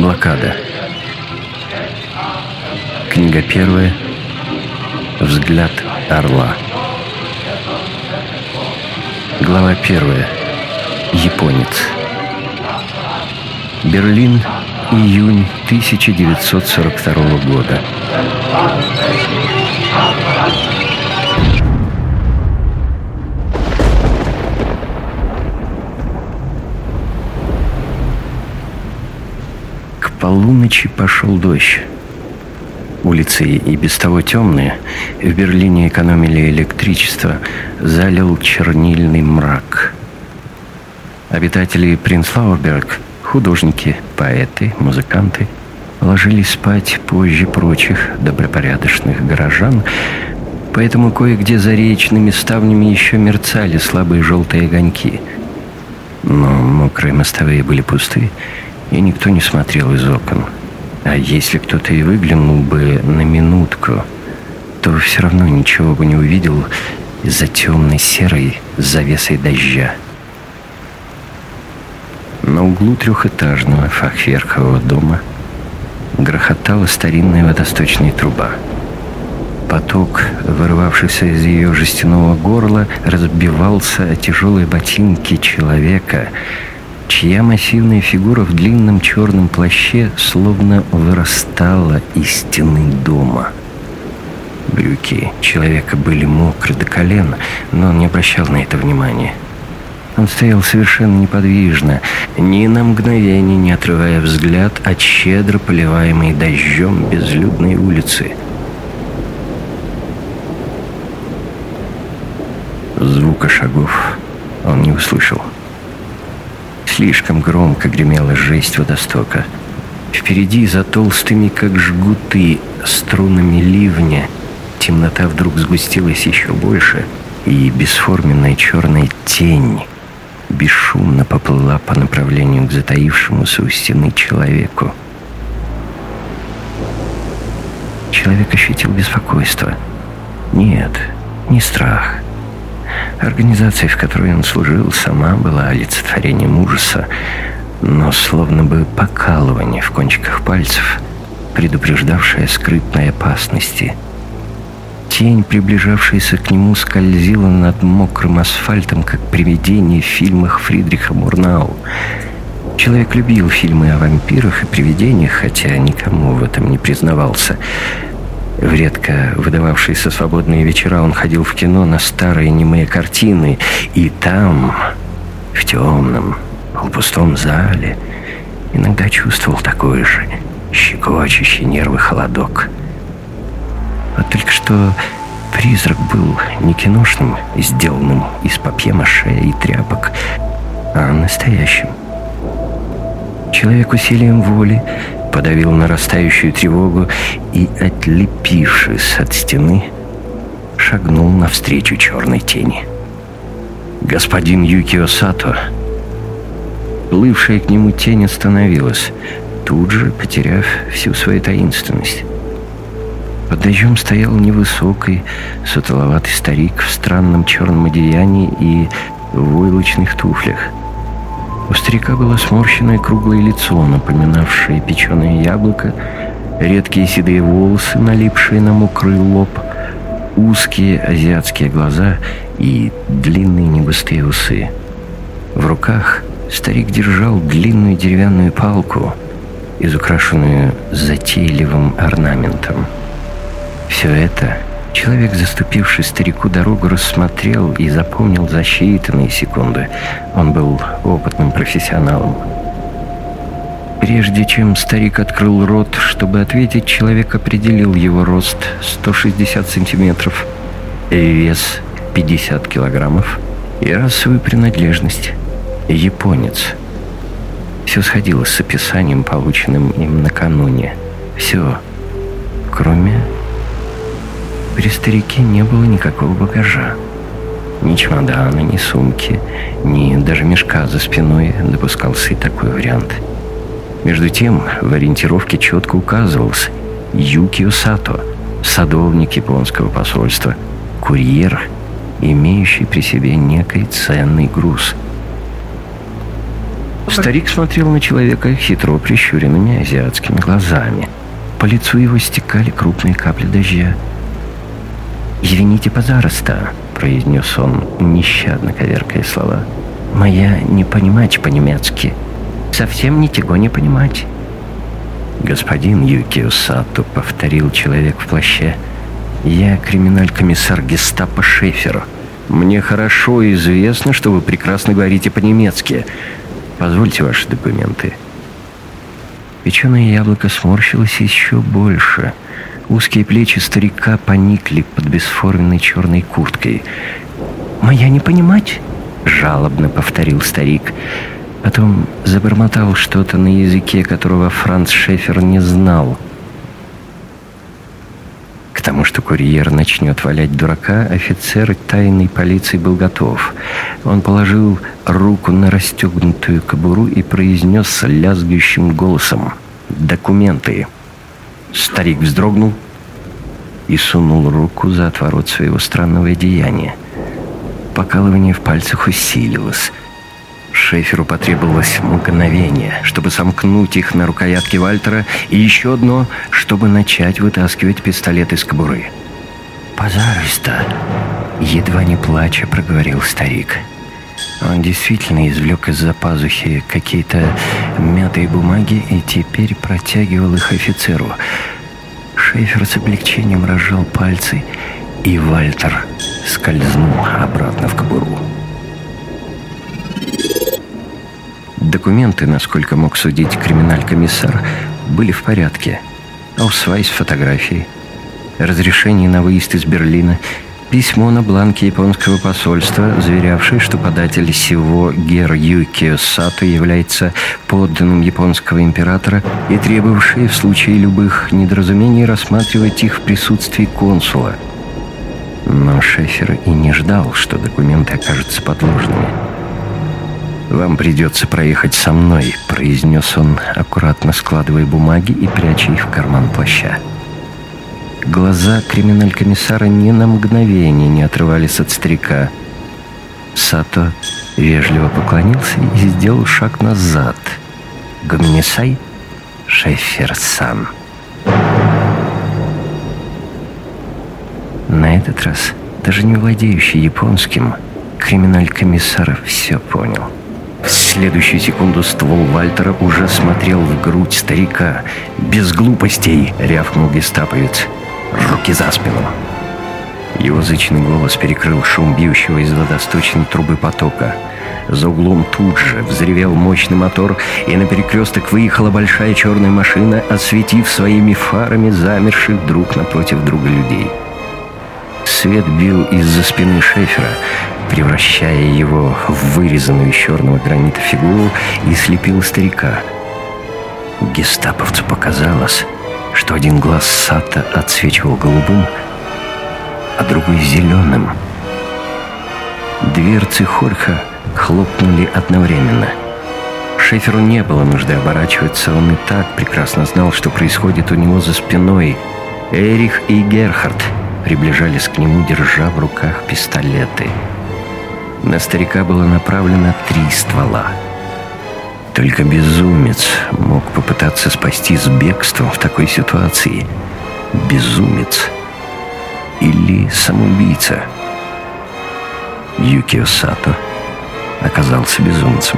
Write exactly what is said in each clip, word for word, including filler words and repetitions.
Блокада. Книга первая. Взгляд орла. Глава первая. Японец. Берлин, июнь тысяча девятьсот сорок второго года. К полуночи пошел дождь. Улицы и без того темные, в Берлине экономили электричество, залил чернильный мрак. Обитатели Принцлауэрберг, художники, поэты, музыканты, ложились спать позже прочих добропорядочных горожан, поэтому кое-где за речными ставнями еще мерцали слабые желтые огоньки. Но мокрые мостовые были пусты, и никто не смотрел из окон. А если кто-то и выглянул бы на минутку, то все равно ничего бы не увидел из-за темной серой завесой дождя. На углу трехэтажного фахверкового дома грохотала старинная водосточная труба. Поток, вырвавшийся из ее жестяного горла, разбивался о тяжелые ботинки человека, чья массивная фигура в длинном черном плаще словно вырастала из стены дома. Брюки человека были мокры до колен, но он не обращал на это внимания. Он стоял совершенно неподвижно, ни на мгновение не отрывая взгляд от щедро поливаемой дождем безлюдной улицы. Звука шагов он не услышал. Слишком громко гремела жесть водостока. Впереди, за толстыми, как жгуты, струнами ливня, темнота вдруг сгустилась еще больше, и бесформенная черная тень бесшумно поплыла по направлению к затаившемуся у стены человеку. Человек ощутил беспокойство. Нет, не страх. Организация, в которой он служил, сама была олицетворением ужаса, но словно бы покалывание в кончиках пальцев, предупреждавшее скрытной опасности. Тень, приближавшаяся к нему, скользила над мокрым асфальтом, как привидение в фильмах Фридриха Мурнау. Человек любил фильмы о вампирах и привидениях, хотя никому в этом не признавался. В редко выдававшиеся свободные вечера он ходил в кино на старые немые картины, и там, в темном, полупустом зале, иногда чувствовал такой же щекочущий нервы холодок. Вот только что призрак был не киношным, сделанным из папье-маше и тряпок, а настоящим. Человек усилием воли подавил нарастающую тревогу и, отлепившись от стены, шагнул навстречу черной тени. Господин Юкио Сато. Плывшая к нему тень остановилась, тут же потеряв всю свою таинственность. Под дождем стоял невысокий, сутуловатый старик в странном черном одеянии и в войлочных туфлях. У старика было сморщенное круглое лицо, напоминавшее печеное яблоко, редкие седые волосы, налипшие на мокрый лоб, узкие азиатские глаза и длинные негустые усы. В руках старик держал длинную деревянную палку, изукрашенную затейливым орнаментом. Все это человек, заступивший старику дорогу, рассмотрел и запомнил за считанные секунды. Он был опытным профессионалом. Прежде чем старик открыл рот, чтобы ответить, человек определил его рост сто шестьдесят сантиметров, вес пятьдесят килограммов и расовую принадлежность – японец. Все сходилось с описанием, полученным им накануне. Все, кроме... При старике не было никакого багажа. Ни чемодана, ни сумки, ни даже мешка за спиной допускался и такой вариант. Между тем, в ориентировке четко указывался Юкио Сато, садовник японского посольства, курьер, имеющий при себе некий ценный груз. Старик смотрел на человека хитро прищуренными азиатскими глазами. По лицу его стекали крупные капли дождя. «Извините, пожалуйста», — произнес он, нещадно коверкая слова. «Моя не понимать по-немецки. Совсем ничего не понимать». «Господин Юкио Сато», — повторил человек в плаще, — «я криминаль-комиссар гестапо Шефер. Мне хорошо известно, что вы прекрасно говорите по-немецки. Позвольте ваши документы». Печеное яблоко сморщилось еще больше. Узкие плечи старика поникли под бесформенной черной курткой. «Моя не понимать?» — жалобно повторил старик. Потом забормотал что-то на языке, которого Франц Шефер не знал. К тому, что курьер начнет валять дурака, офицер тайной полиции был готов. Он положил руку на расстегнутую кобуру и произнес с лязгающим голосом: «Документы». Старик вздрогнул и сунул руку за отворот своего странного одеяния. Покалывание в пальцах усилилось. Шеферу потребовалось мгновение, чтобы сомкнуть их на рукоятке Вальтера, и еще одно, чтобы начать вытаскивать пистолет из кобуры. «Пожалуйста», — едва не плача проговорил старик. Он действительно извлек из-за пазухи какие-то мятые бумаги и теперь протягивал их офицеру. Шефер с облегчением разжал пальцы, и Вальтер скользнул обратно в кобуру. Документы, насколько мог судить криминаль-комиссар, были в порядке. Аусвайс, фотографии, разрешение на выезд из Берлина, письмо на бланке японского посольства, заверявшее, что податель сего гер Юкио Сато является подданным японского императора, и требовавшее в случае любых недоразумений рассматривать их в присутствии консула. Но Шефер и не ждал, что документы окажутся подложными. «Вам придется проехать со мной», — произнес он, аккуратно складывая бумаги и пряча их в карман плаща. Глаза криминаль-комиссара ни на мгновение не отрывались от старика. Сато вежливо поклонился и сделал шаг назад. «Гоминисай, Шефер-сан». На этот раз, даже не владеющий японским, криминаль-комиссар все понял. В следующую секунду ствол Вальтера уже смотрел в грудь старика. «Без глупостей!» — рявкнул гестаповец. «Руки за спину!» Его зычный голос перекрыл шум бьющего из водосточной трубы потока. За углом тут же взревел мощный мотор, и на перекресток выехала большая черная машина, осветив своими фарами замерших друг напротив друга людей. Свет бил из-за спины Шефера, превращая его в вырезанную из черного гранита фигуру, и слепил старика. Гестаповцу показалось, что один глаз Сато отсвечивал голубым, а другой зеленым. Дверцы Хорьха хлопнули одновременно. Шеферу не было нужды оборачиваться, он и так прекрасно знал, что происходит у него за спиной. Эрих и Герхард приближались к нему, держа в руках пистолеты. На старика было направлено три ствола. Только безумец мог попытаться спастись бегством в такой ситуации. Безумец или самоубийца. Юкио Сато оказался безумцем.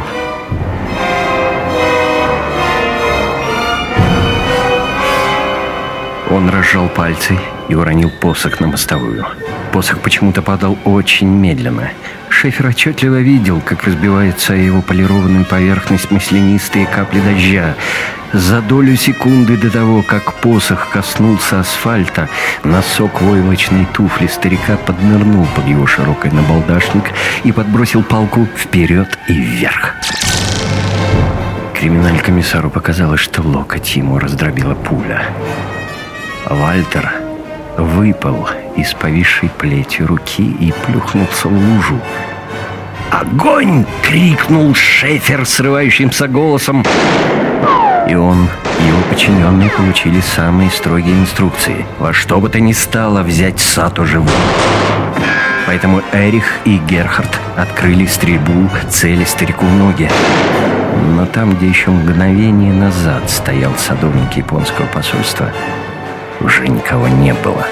Он разжал пальцы и уронил посох на мостовую. Посох почему-то падал очень медленно. Шефер отчетливо видел, как разбиваются о его полированную поверхность маслянистые капли дождя. За долю секунды до того, как посох коснулся асфальта, носок войлочной туфли старика поднырнул под его широкий набалдашник и подбросил палку вперед и вверх. Криминаль-комиссару показалось, что локоть ему раздробила пуля. Вальтер выпал из повисшей плетью руки и плюхнулся в лужу. «Огонь!» — крикнул Шефер срывающимся голосом. И он, и его подчиненные получили самые строгие инструкции: во что бы то ни стало взять Сато живым. Поэтому Эрих и Герхард открыли стрельбу, цели старику в ноги. но там, где еще мгновение назад стоял садовник японского посольства, уже никого не было.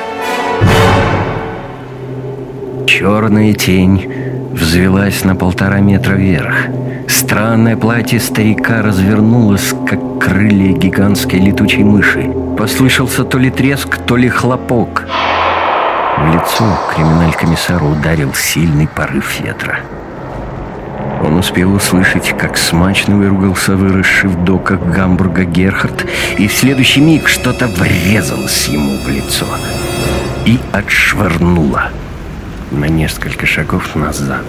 Черная тень взвелась на полтора метра вверх. Странное платье старика развернулось, как крылья гигантской летучей мыши. Послышался то ли треск, то ли хлопок. В лицо криминаль-комиссару ударил сильный порыв ветра. Он успел услышать, как смачно выругался выросший в доках Гамбурга Герхард, и в следующий миг что-то врезалось ему в лицо и отшвырнуло на несколько шагов назад.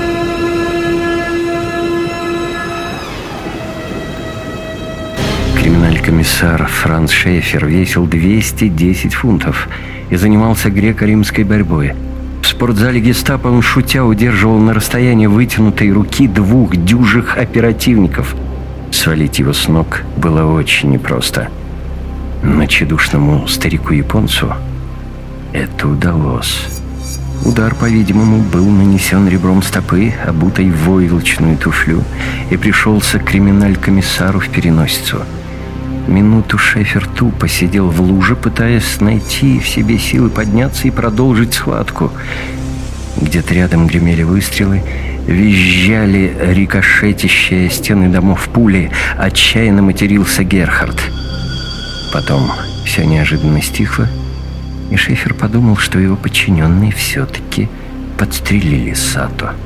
Криминаль-комиссар Франц Шефер весил двести десять фунтов и занимался греко-римской борьбой. В спортзале гестапо он, шутя, удерживал на расстоянии вытянутой руки двух дюжих оперативников. Свалить его с ног было очень непросто. Но тщедушному старику-японцу это удалось. Удар, по-видимому, был нанесен ребром стопы, обутой в войлочную туфлю, и пришелся криминаль-комиссару в переносицу. Минуту Шефер тупо сидел в луже, пытаясь найти в себе силы подняться и продолжить схватку. Где-то рядом гремели выстрелы, визжали рикошетящие стены домов пули, отчаянно матерился Герхард. Потом все неожиданно стихло, и Шефер подумал, что его подчиненные все-таки подстрелили Сато.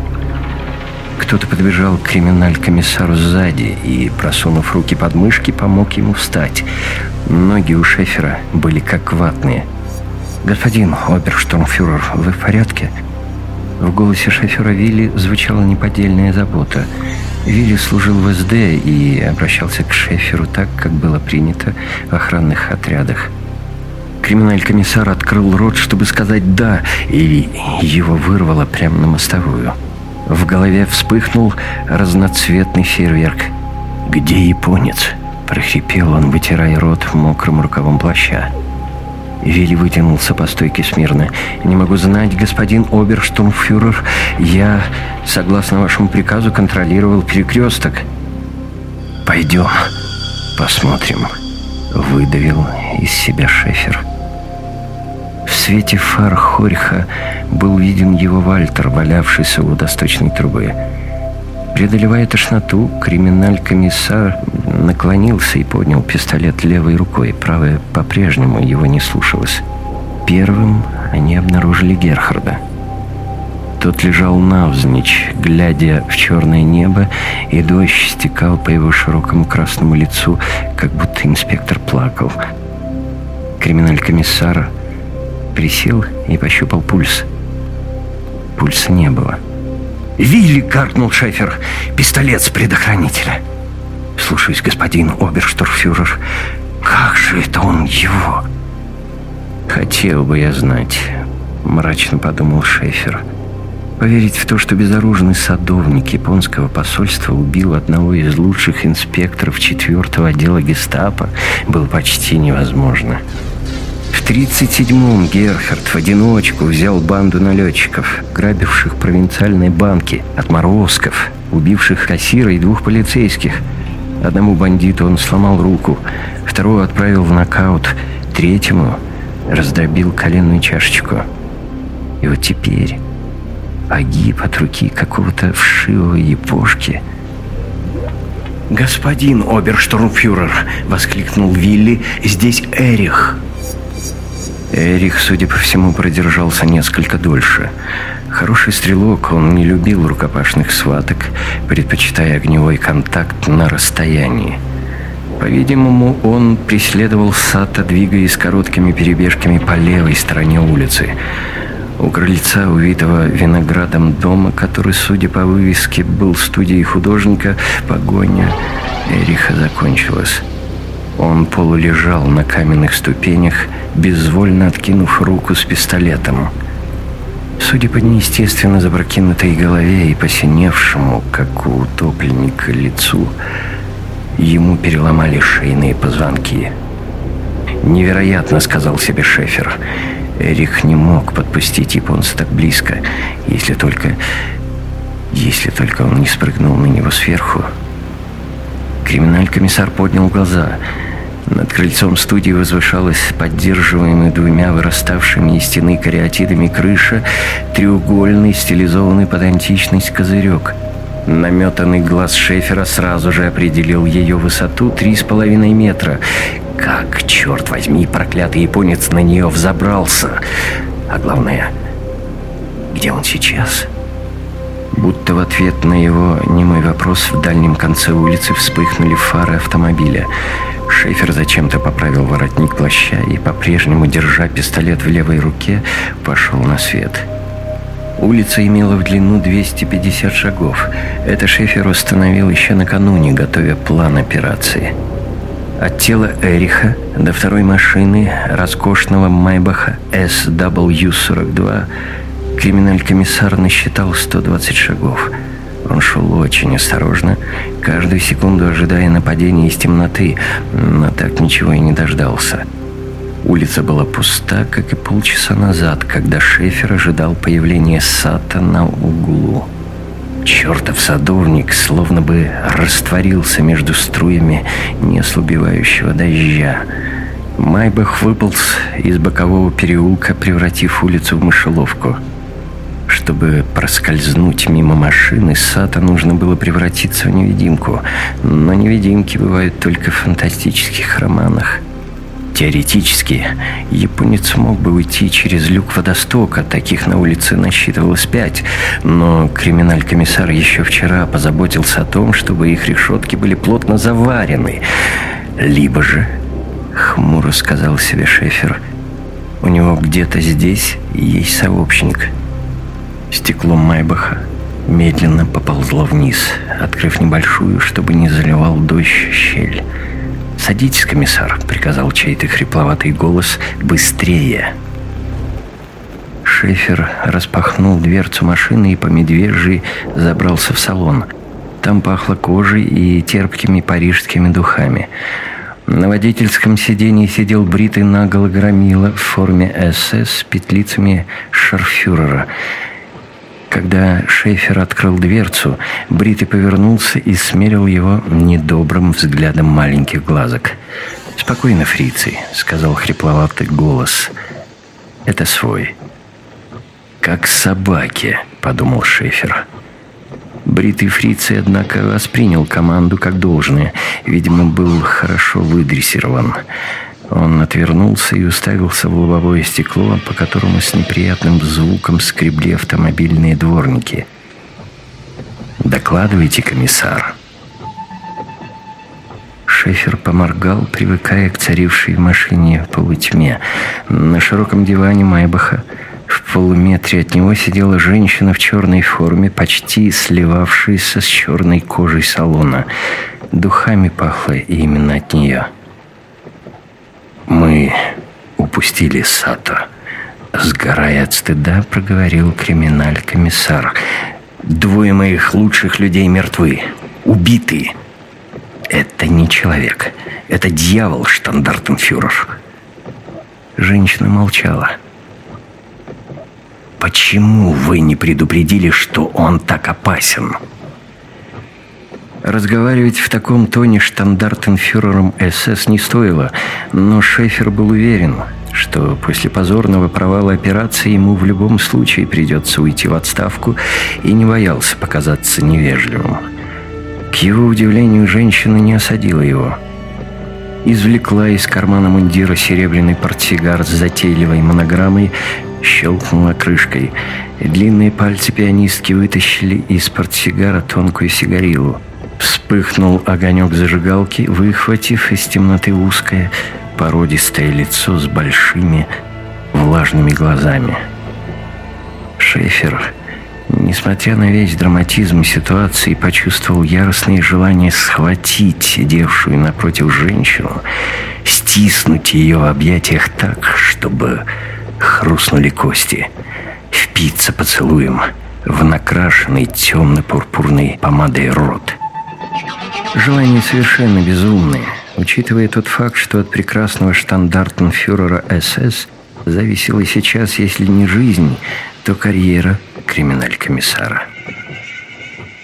Кто-то подбежал к криминаль-комиссару сзади и, просунув руки под мышки, помог ему встать. Ноги у Шефера были как ватные. «Господин оберштурмфюрер, вы в порядке?» В голосе шофера Вилли звучала неподдельная забота. Вилли служил в эс дэ и обращался к Шеферу так, как было принято в охранных отрядах. Криминаль-комиссар открыл рот, чтобы сказать «да», и его вырвало прямо на мостовую. В голове вспыхнул разноцветный фейерверк. «Где японец?» – прохрипел он, вытирая рот мокрым рукавом плаща. Вилли вытянулся по стойке смирно. «Не могу знать, господин оберштурмфюрер. Я, согласно вашему приказу, контролировал перекресток». «Пойдем, посмотрим», – выдавил из себя Шефер. В свете фар Хорьха был виден его Вальтер, валявшийся у водосточной трубы. Преодолевая тошноту, криминаль-комиссар наклонился и поднял пистолет левой рукой. Правая по-прежнему его не слушалась. Первым они обнаружили Герхарда. Тот лежал навзничь, глядя в черное небо, и дождь стекал по его широкому красному лицу, как будто инспектор плакал. Криминаль-комиссар присел и пощупал пульс. Пульса не было. «Вилли!» — гаркнул Шефер. «Пистолет с предохранителя!» «Слушаюсь, господин оберштурмфюрер. Как же это он его?» «Хотел бы я знать», — мрачно подумал Шефер. Поверить в то, что безоружный садовник японского посольства убил одного из лучших инспекторов четвертого отдела гестапо, было почти невозможно. В тридцать седьмом Герхард в одиночку взял банду налетчиков, грабивших провинциальные банки, отморозков, убивших кассира и двух полицейских. Одному бандиту он сломал руку, второго отправил в нокаут, третьему раздробил коленную чашечку. И вот теперь погиб от руки какого-то вшивого япошки. «Господин оберштурмфюрер!» — воскликнул Вилли. «Здесь Эрих!» Эрих, судя по всему, продержался несколько дольше. Хороший стрелок, он не любил рукопашных схваток, предпочитая огневой контакт на расстоянии. По-видимому, он преследовал Сато, двигаясь короткими перебежками по левой стороне улицы. У крыльца, увитого виноградом дома, который, судя по вывеске, был студией художника, погоня Эриха закончилась. Он полулежал на каменных ступенях, безвольно откинув руку с пистолетом. Судя по неестественно запрокинутой голове и посиневшему, как у утопленника, лицу, ему переломали шейные позвонки. «Невероятно», — сказал себе Шефер. Эрих не мог подпустить японца так близко, если только... если только он не спрыгнул на него сверху Криминаль-комиссар поднял глаза. Над крыльцом студии возвышалась поддерживаемая двумя выраставшими из стены кариатидами крыша, треугольный, стилизованный под античность козырек. Наметанный глаз Шефера сразу же определил ее высоту три с половиной метра. Как, черт возьми, проклятый японец на нее взобрался? А главное, где он сейчас? Будто в ответ на его немой вопрос в дальнем конце улицы вспыхнули фары автомобиля. Шефер зачем-то поправил воротник плаща и, по-прежнему держа пистолет в левой руке, пошел на свет. Улица имела в длину двести пятьдесят шагов. Это Шефер установил еще накануне, готовя план операции. От тела Эриха до второй машины, роскошного Майбаха эс дабл ю сорок два, криминаль-комиссар насчитал сто двадцать шагов. Он шел очень осторожно, каждую секунду ожидая нападения из темноты, но так ничего и не дождался. Улица была пуста, как и полчаса назад, когда Шефер ожидал появления Сато на углу. Чертов садовник словно бы растворился между струями неослабевающего дождя. Майбах выполз из бокового переулка, превратив улицу в мышеловку. Чтобы проскользнуть мимо машины, Сато нужно было превратиться в невидимку. Но невидимки бывают только в фантастических романах. Теоретически, японец мог бы уйти через люк водостока, таких на улице насчитывалось пять, но криминаль-комиссар еще вчера позаботился о том, чтобы их решетки были плотно заварены. Либо же, хмуро сказал себе Шефер, у него где-то здесь есть сообщник. Стекло Майбаха медленно поползло вниз, открыв небольшую, чтобы не заливал дождь, щель. «Садитесь, комиссар», — приказал чей-то хрипловатый голос. «Быстрее!» Шефер распахнул дверцу машины и по медвежьи забрался в салон. Там пахло кожей и терпкими парижскими духами. На водительском сиденье сидел бритый наголо громила в форме эс эс с петлицами шарфюрера. Когда Шефер открыл дверцу, бритый повернулся и смерил его недобрым взглядом маленьких глазок. «Спокойно, фрицы», — сказал хрипловатый голос. «Это свой». «Как собаки», — подумал Шефер. Бритый фрицей, однако, воспринял команду как должное. Видимо, был хорошо выдрессирован. Он отвернулся и уставился в лобовое стекло, по которому с неприятным звуком скребли автомобильные дворники. «Докладывайте, комиссар». Шефер поморгал, привыкая к царившей в машине полутьме. На широком диване Майбаха в полуметре от него сидела женщина в черной форме, почти сливавшаяся с черной кожей салона. Духами пахло именно от нее. «Мы упустили Сато», — сгорая от стыда, проговорил криминаль-комиссар. «Двое моих лучших людей мертвы, убиты. Это не человек, это дьявол, штандартенфюрер». Женщина молчала. «Почему вы не предупредили, что он так опасен?» Разговаривать в таком тоне штандартенфюрером эс эс не стоило, но Шефер был уверен, что после позорного провала операции ему в любом случае придется уйти в отставку, и не боялся показаться невежливым. К его удивлению, женщина не осадила его. Извлекла из кармана мундира серебряный портсигар с затейливой монограммой, щелкнула крышкой. Длинные пальцы пианистки вытащили из портсигара тонкую сигарилу. Вспыхнул огонек зажигалки, выхватив из темноты узкое, породистое лицо с большими, влажными глазами. Шефер, несмотря на весь драматизм ситуации, почувствовал яростное желание схватить сидевшую напротив женщину, стиснуть ее в объятиях так, чтобы хрустнули кости, впиться поцелуем в накрашенный темно-пурпурной помадой рот. Желание совершенно безумное, учитывая тот факт, что от прекрасного штандартенфюрера эс эс зависела сейчас, если не жизнь, то карьера криминаль-комиссара.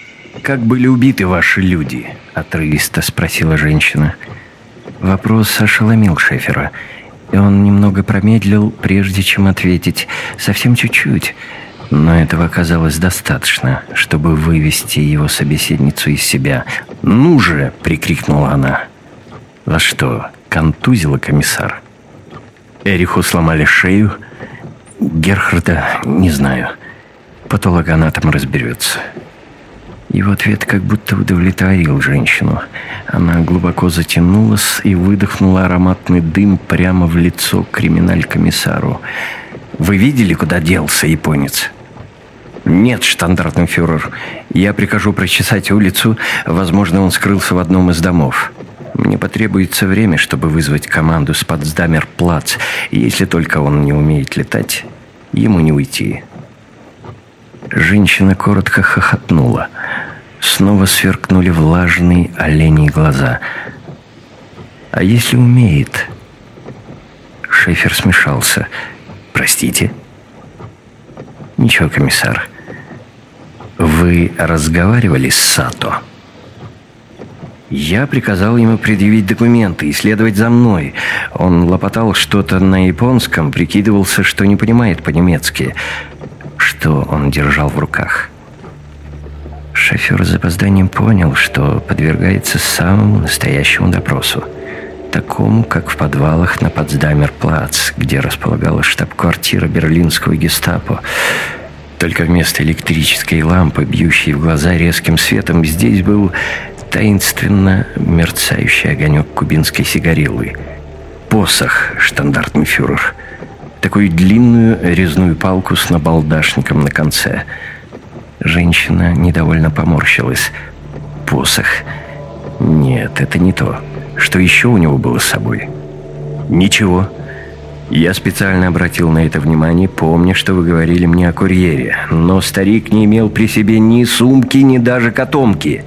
как были убиты ваши люди?» — отрывисто спросила женщина. Вопрос ошеломил Шефера, и он немного промедлил, прежде чем ответить. Совсем чуть-чуть, но этого оказалось достаточно, чтобы вывести его собеседницу из себя. «Ну же!» — прикрикнула она. «Вас что, контузило, комиссар? Эриху сломали шею? Герхарда не знаю. Патологоанатом разберется». Его ответ как будто удовлетворил женщину. Она глубоко затянулась и выдохнула ароматный дым прямо в лицо криминаль-комиссару. «Вы видели, куда делся японец?» «Нет, штандартенфюрер. Я прикажу прочесать улицу. Возможно, он скрылся в одном из домов. Мне потребуется время, чтобы вызвать команду с Потсдамер-плац. Если только он не умеет летать, ему не уйти». Женщина коротко хохотнула. Снова сверкнули влажные оленьи глаза. «А если умеет?» Шефер смешался. «Простите?» «Ничего, комиссар. Вы разговаривали с Сато?» «Я приказал ему предъявить документы и следовать за мной. Он лопотал что-то на японском, прикидывался, что не понимает по-немецки». Что он держал в руках? Шофер с запозданием понял, что подвергается самому настоящему допросу. Такому, как в подвалах на Потсдамер-плац, где располагалась штаб-квартира берлинского гестапо. Только вместо электрической лампы, бьющей в глаза резким светом, здесь был таинственно мерцающий огонек кубинской сигариллы. Посох, штандартенфюрер. Такую длинную резную палку с набалдашником на конце. Женщина недовольно поморщилась. Посох? Нет, это не то. Что еще у него было с собой? Ничего. Я специально обратил на это внимание, помня, что вы говорили мне о курьере. Но старик не имел при себе ни сумки, ни даже котомки.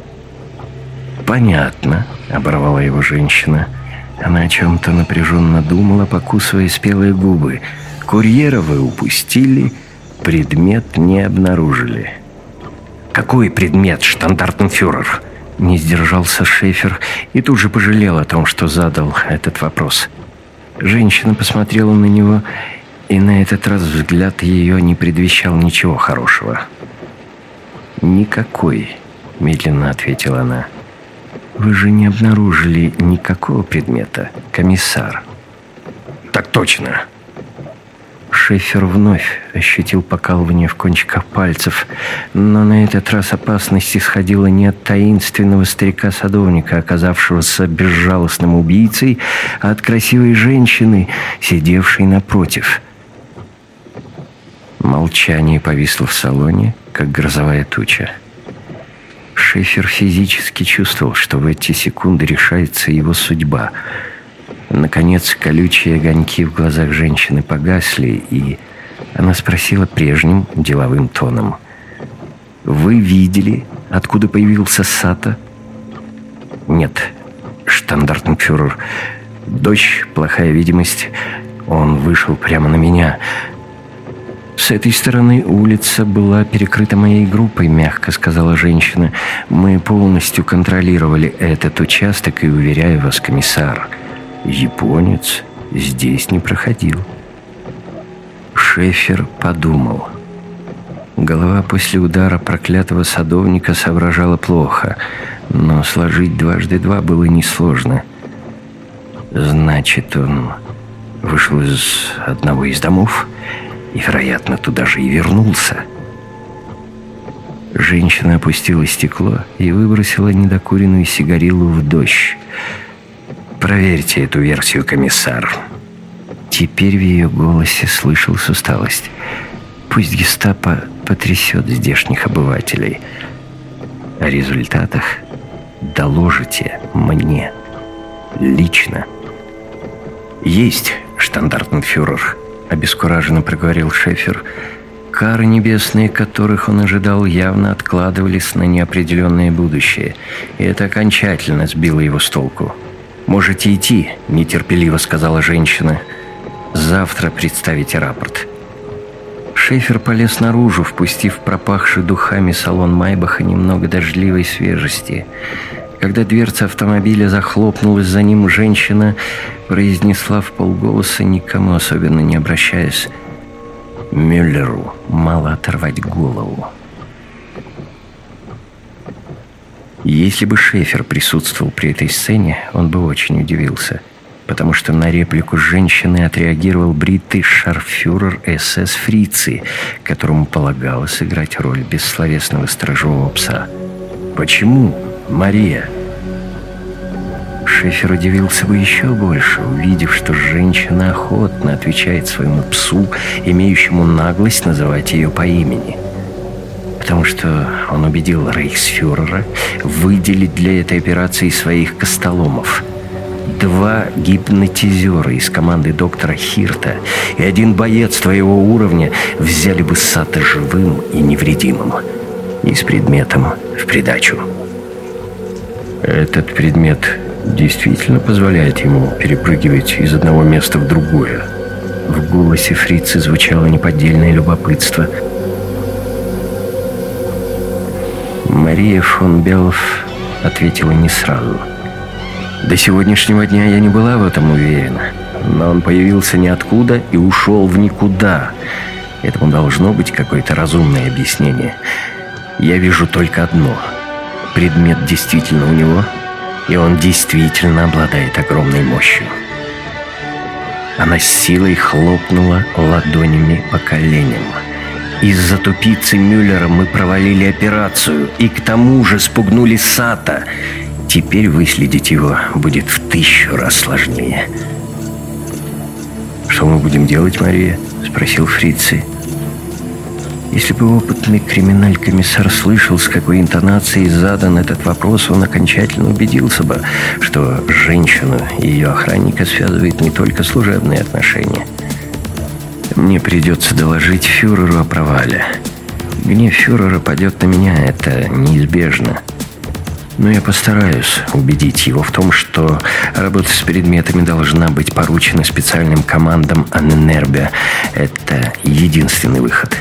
Понятно, оборвала его женщина. Она о чем-то напряженно думала, покусывая спелые губы. «Курьера вы упустили, предмет не обнаружили». «Какой предмет, штандартенфюрер?» Не сдержался Шефер и тут же пожалел о том, что задал этот вопрос. Женщина посмотрела на него, и на этот раз взгляд ее не предвещал ничего хорошего. «Никакой», — медленно ответила она. «Вы же не обнаружили никакого предмета, комиссар?» «Так точно!» Шефер вновь ощутил покалывание в кончиках пальцев, но на этот раз опасность исходила не от таинственного старика-садовника, оказавшегося безжалостным убийцей, а от красивой женщины, сидевшей напротив. Молчание повисло в салоне, как грозовая туча. Шефер физически чувствовал, что в эти секунды решается его судьба. Наконец, колючие огоньки в глазах женщины погасли, и она спросила прежним деловым тоном: «Вы видели, откуда появился Сато?» «Нет, штандартенфюрер. Дождь, плохая видимость. Он вышел прямо на меня». «С этой стороны улица была перекрыта моей группой», — мягко сказала женщина. «Мы полностью контролировали этот участок, и, уверяю вас, комиссар, японец здесь не проходил». Шефер подумал. Голова после удара проклятого садовника соображала плохо, но сложить дважды два было несложно. Значит, он вышел из одного из домов и, вероятно, туда же и вернулся. Женщина опустила стекло и выбросила недокуренную сигариллу в дождь. «Проверьте эту версию, комиссар». Теперь в ее голосе слышалась усталость. «Пусть гестапо потрясет здешних обывателей. О результатах доложите мне лично». «Есть, штандартенфюрер», — обескураженно проговорил Шефер. Кары небесные, которых он ожидал, явно откладывались на неопределенное будущее, и это окончательно сбило его с толку. «Можете идти», — нетерпеливо сказала женщина. «Завтра представите рапорт». Шефер полез наружу, впустив пропахший духами салон Майбаха немного дождливой свежести. Когда дверца автомобиля захлопнулась за ним, женщина произнесла вполголоса, никому особенно не обращаясь: «Мюллеру мало оторвать голову». Если бы Шефер присутствовал при этой сцене, он бы очень удивился, потому что на реплику женщины отреагировал бритый шарфюрер эс эс Фрицы, которому полагалось играть роль бессловесного сторожевого пса. «Почему, Мария?» Шефер удивился бы еще больше, увидев, что женщина охотно отвечает своему псу, имеющему наглость называть ее по имени. Потому что он убедил рейхсфюрера выделить для этой операции своих костоломов. Два гипнотизера из команды доктора Хирта и один боец твоего уровня взяли бы Сата живым и невредимым. И с предметом в придачу. Этот предмет действительно позволяет ему перепрыгивать из одного места в другое. В голосе Фрицы звучало неподдельное любопытство. Мария фон Белов ответила не сразу. До сегодняшнего дня я не была в этом уверена, но он появился ниоткуда и ушел в никуда. Этому должно быть какое-то разумное объяснение. Я вижу только одно. Предмет действительно у него, и он действительно обладает огромной мощью. Она с силой хлопнула ладонями по коленям. Из-за тупицы Мюллера мы провалили операцию и к тому же спугнули Сата. Теперь выследить его будет в тысячу раз сложнее. «Что мы будем делать, Мария?» — спросил Фрицы. Если бы опытный криминаль-комиссар слышал, с какой интонацией задан этот вопрос, он окончательно убедился бы, что женщину и ее охранника связывает не только служебные отношения. Мне придется доложить фюреру о провале. Гнев фюрера падет на меня, это неизбежно. Но я постараюсь убедить его в том, что работа с предметами должна быть поручена специальным командам Анненербе. Это единственный выход.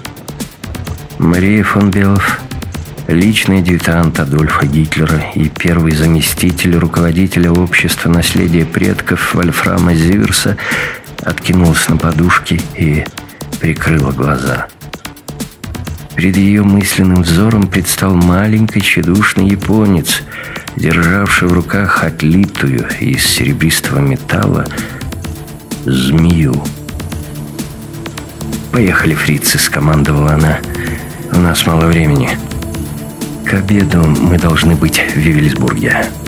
Мария фон Белов, личный адъютант Адольфа Гитлера и первый заместитель руководителя общества наследия предков Вольфрама Зиверса, откинулась на подушки и прикрыла глаза. Перед ее мысленным взором предстал маленький тщедушный японец, державший в руках отлитую из серебристого металла змею. «Поехали, фрицы», — скомандовала она. «У нас мало времени. К обеду мы должны быть в Вивельсбурге».